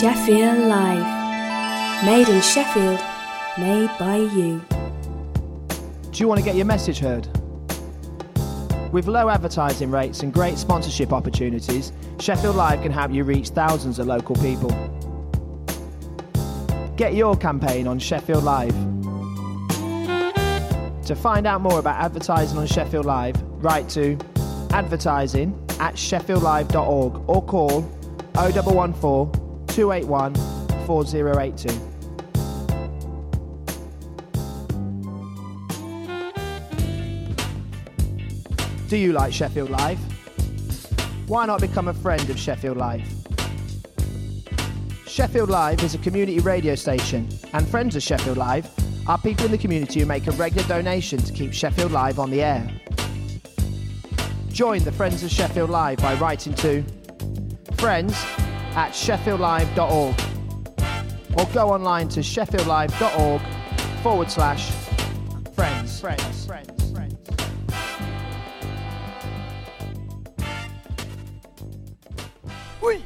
Sheffield Live. Made in Sheffield, made by you. Do you want to get your message heard? With low advertising rates and great sponsorship opportunities, Sheffield Live can help you reach thousands of local people. Get your campaign on Sheffield Live. To find out more about advertising on Sheffield Live, write to advertising@sheffieldlive.org or call 0114 281 4082. Do you like Sheffield Live? Why not become a friend of Sheffield Live? Sheffield Live is a community radio station, and friends of Sheffield Live are people in the community who make a regular donation to keep Sheffield Live on the air. Join the Friends of Sheffield Live by writing to friends@sheffieldlive.org or go online to sheffieldlive.org/friends. Oui.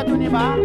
tu ni ba?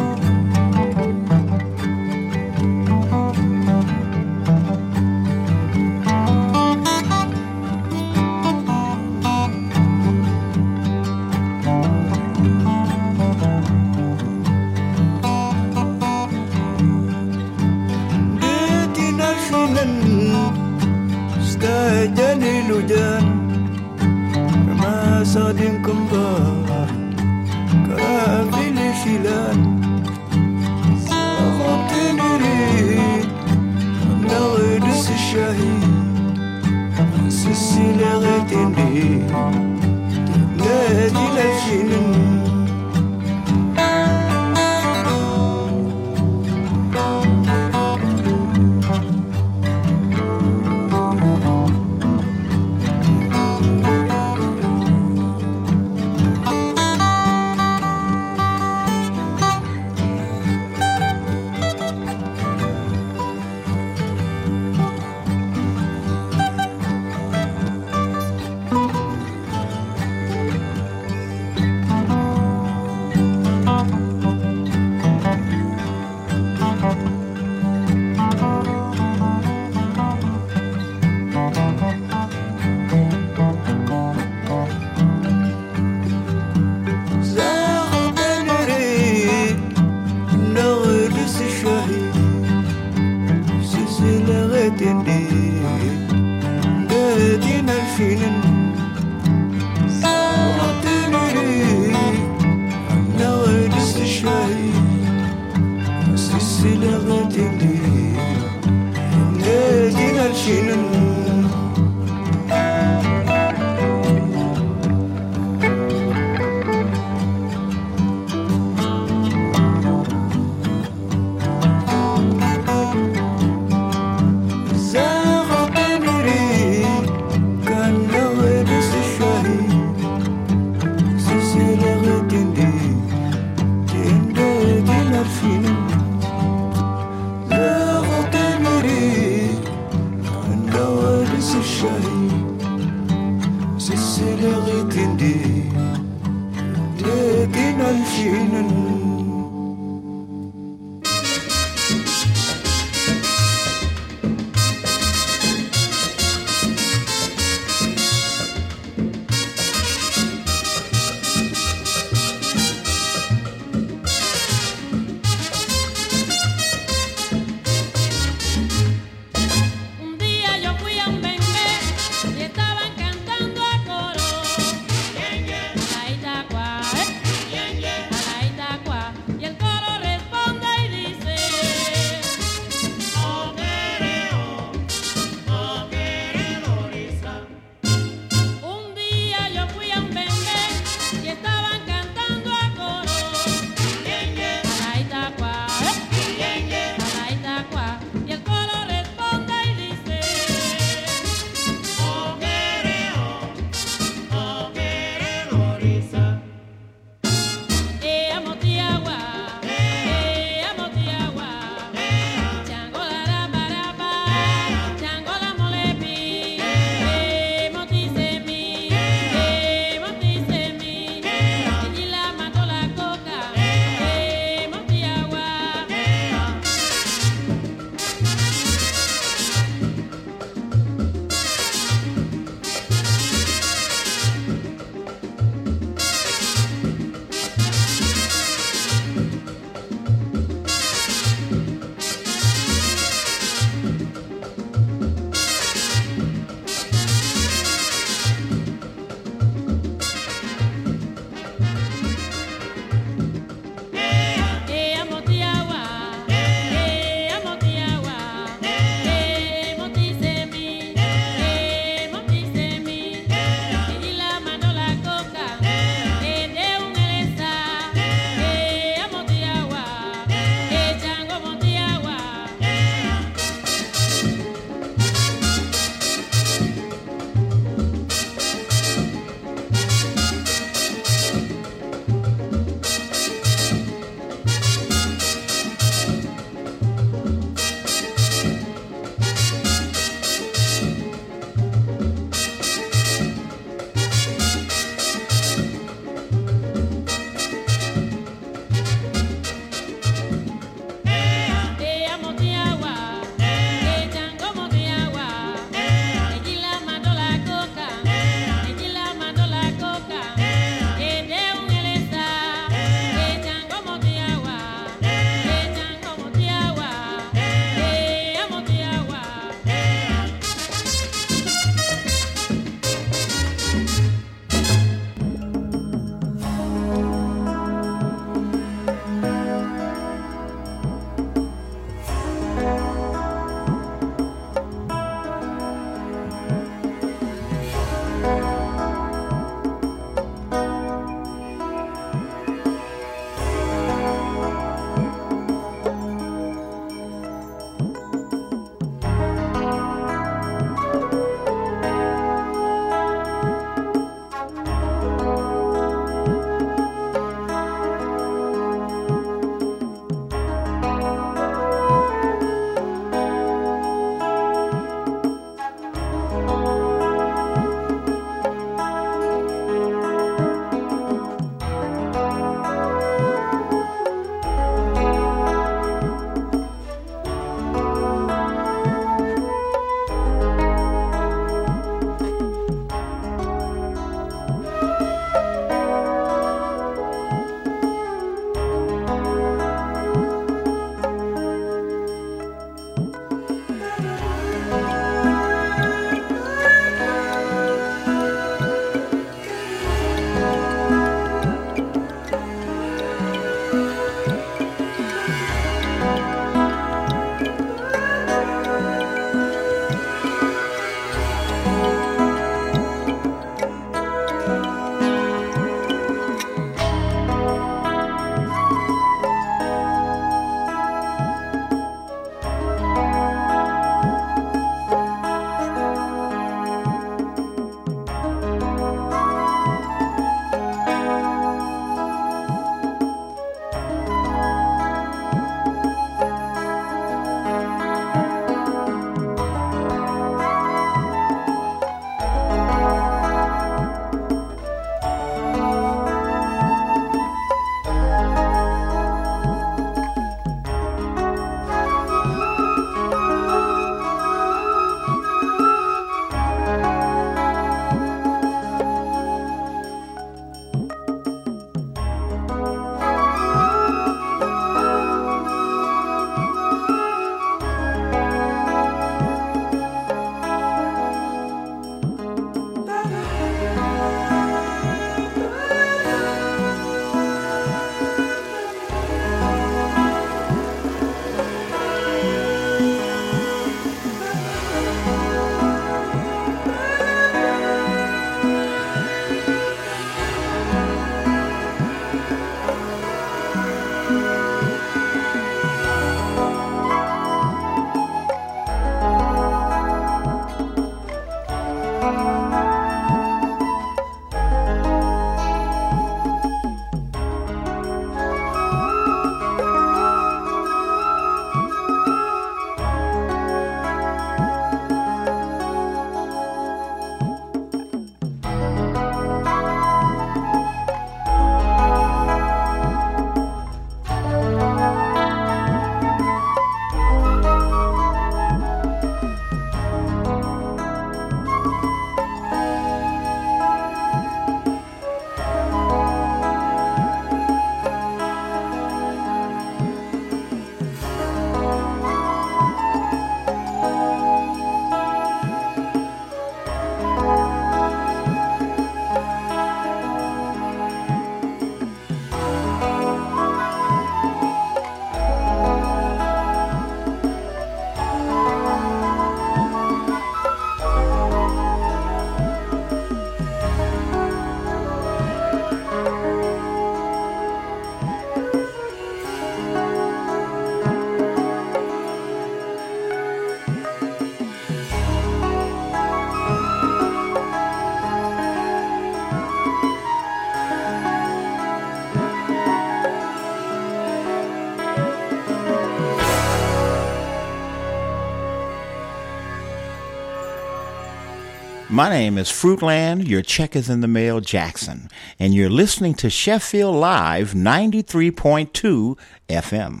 My name is Fruitland, your check is in the mail, Jackson, and you're listening to Sheffield Live 93.2 FM.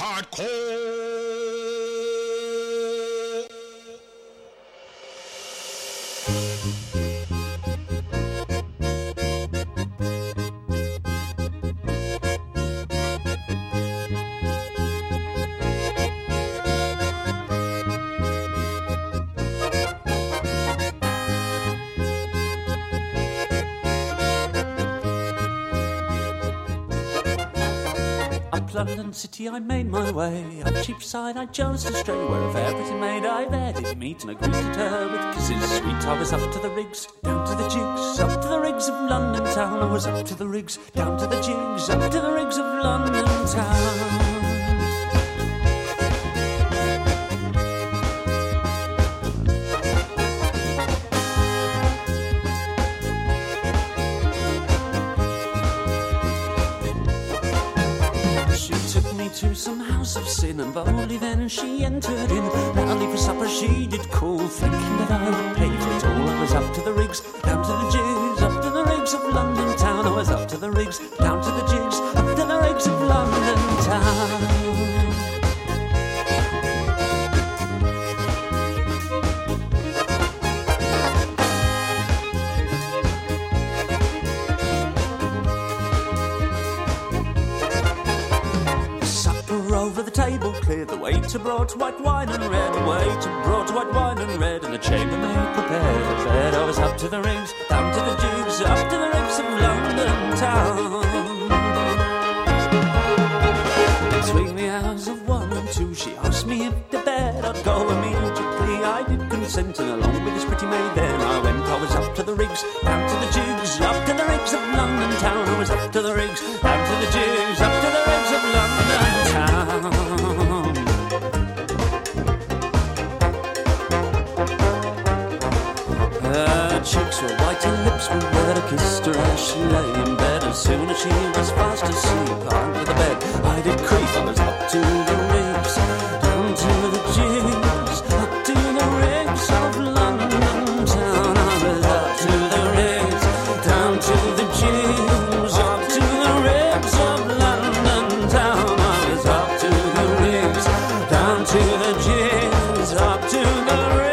Hardcore. London City I made my way. Up Cheapside I chose to stray. Where of everything made I there did meet, and I greeted her with kisses sweet. I was up to the rigs, down to the jigs, up to the rigs of London town. I was up to the rigs, down to the jigs, up to the rigs of London town. To some house of sin, and boldly then she entered in. Loudly for supper she did call, thinking that I would pay for it all. I was up to the rigs, down to the jigs, up to the rigs of London town. I was up to the rigs, down to the jigs, up to the rigs of London town. Cleared the waiter brought white wine and red. The waiter brought white wine and red, and the chambermaid prepared a bed. I was up to the rigs, down to the jigs, up to the rigs of London town. Between the hours of 1 and 2, she asked me if to bed I'd go immediately. I did consent, and along with this pretty maid then I went. I was up to the rigs, down to the jigs, up to the rigs of London town. I was up to the rigs, down to the jigs, up to the rigs of London town. Cheeks were white, her lips were red. I kissed her as she lay in bed. As soon as she was fast asleep under the bed, I did creep. I was up to the rigs, down to the jigs, up to the rigs of London town. I was up to the rigs, down to the jigs, up to the rigs of London town. I was up to the rigs, down to the jigs, up to the rigs.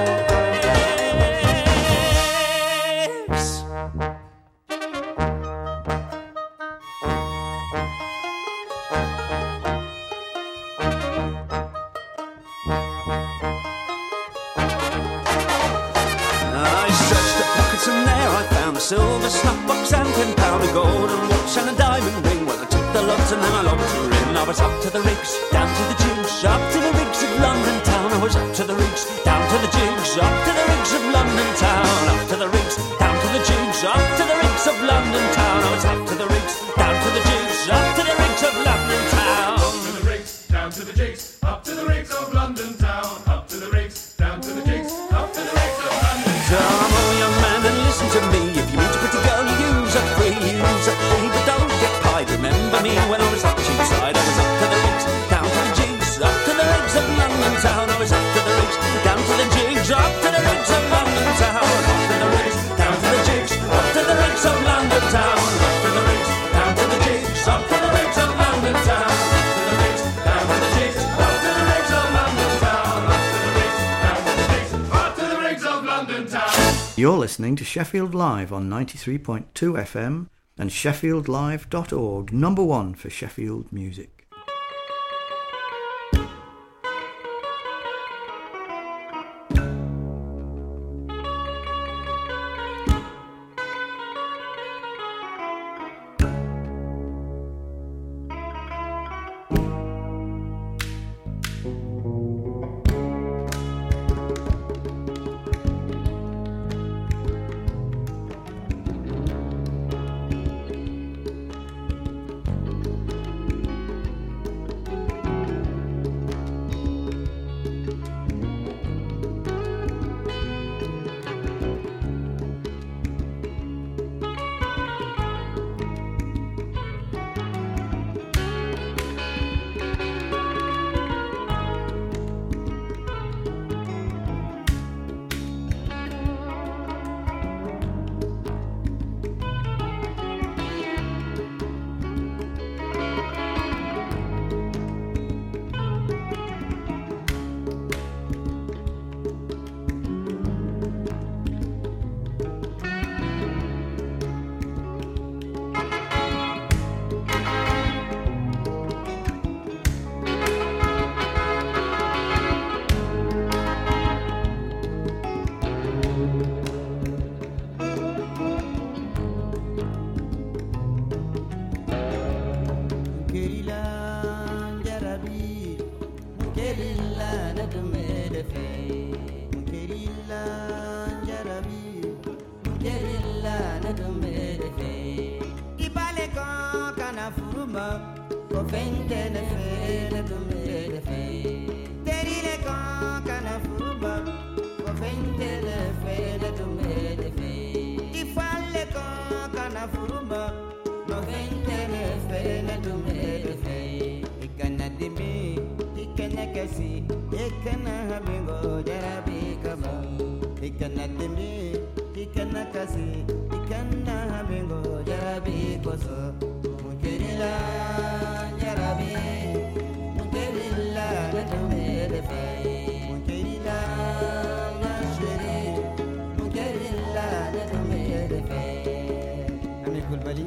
Silver snuff box and £10, a golden watch and a diamond ring. Well, I took the lot and then I locked her in. I was up to the rigs, down to the jigs, up to the rigs of London town. I was up to the rigs, down to the jigs, up to the rigs of London town. Up to the rigs, down to the jigs, up to the rigs of London town. I was up to the rigs, down to the jigs, up to the rigs of London town. Up to the rigs, down to the jigs, up to the rigs of London town. Up to the rigs, down to the jigs, up to the rigs of London town. Come on, young man, and listen to me. If you meet a pretty girl, you use a free, but don't get pied. Remember me when I was up Cheapside. I was up to the rigs, down to the jigs, up to the rigs of London town. I was up to the rigs, down to the jigs, up to the rigs of London town. Up to the rigs, down to the jigs, up to the rigs of London town. Up to the rigs, down to the jigs, up to the rigs of London town. Up to the rigs, down to the jigs, up to the rigs of London town. Up to the rigs, down to the jigs, up to the rigs of London town. You're listening to Sheffield Live on 93.2 FM and sheffieldlive.org, number one for Sheffield music. Munkerilla na dumele fe Munkerilla jarabi Munkerilla na dumele fe Ibale kon kana furuma Ko fente na fe na dumele fe Terile kon kana furuma Ko fente na fe na dumele fe Ifale kon kana furuma Ko fente na fe na dumele fe Ikana dimi Ikana kasi Ikana habingo jarabi kama Ikana dimi Ikana kasi Ikana habingo jarabi koso Munkerilla jarabi Munkerilla na dumele fe Munkerilla na sheri Munkerilla na dumele fe Ami kulbali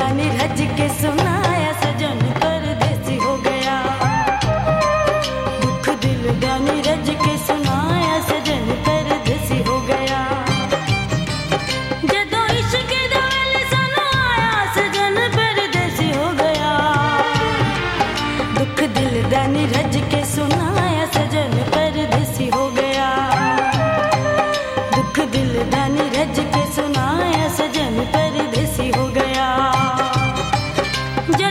दानी रज के सुनाया सजन परदेसी हो गया दुख दिल दानी रज के सुनाया सजन परदेसी हो गया जदों इश्क दा वेल सानू आया सजन परदेसी हो गया दुख दिल दानी रज के सुनाया सजन परदेसी हो गया दुख दिल दानी रज के सुनाया सजन परदेसी हो गया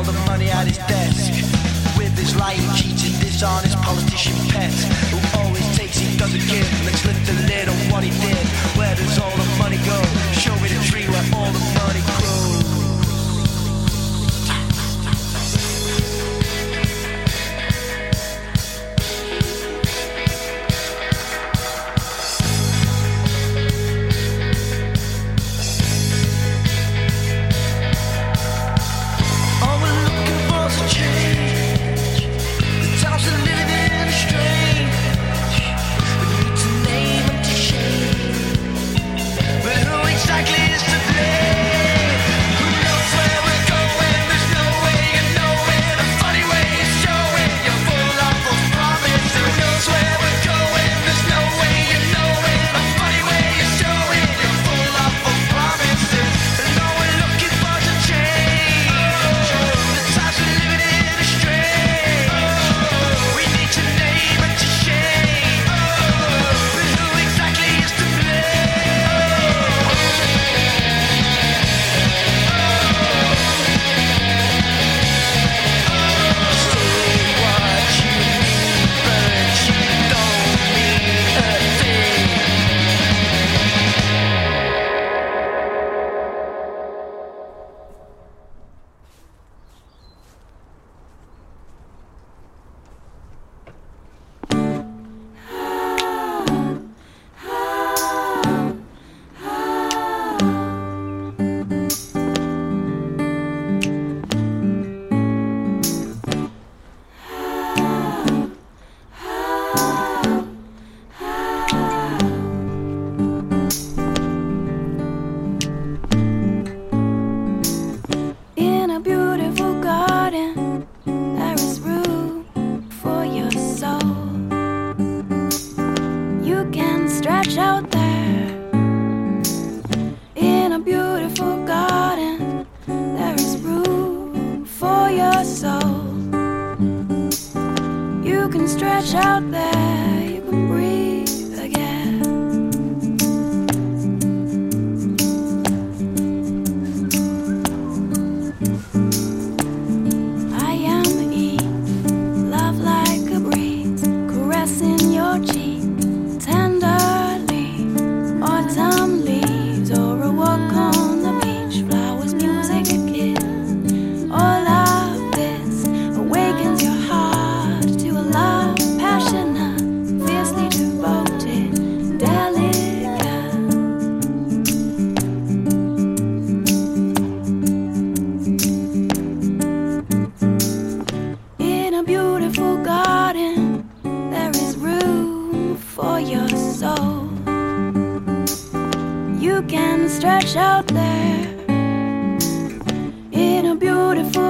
all the money at his desk. With his lying, cheating, dishonest politician pet, who always takes, he doesn't give. Let's lift the lid on what he did. Where does all the money go? Show me the tree where all the money grows. Stretch out there in a beautiful